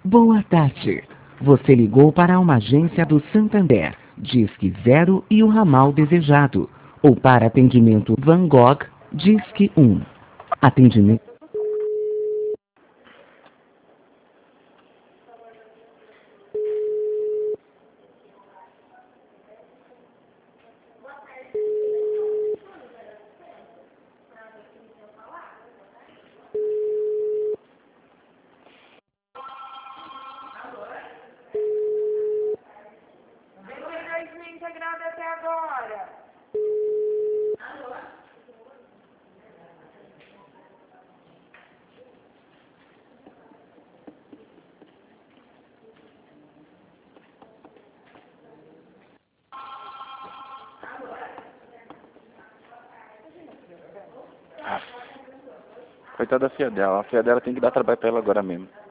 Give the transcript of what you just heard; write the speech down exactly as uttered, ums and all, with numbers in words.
Boa tarde. Você ligou para uma agência do Santander, Disque Zero e o ramal desejado. Ou para atendimento Van Gogh, Disque um. Atendimento. Energia integrada até agora. Ah, coitada da filha dela. A filha dela tem que dar trabalho pra ela agora mesmo.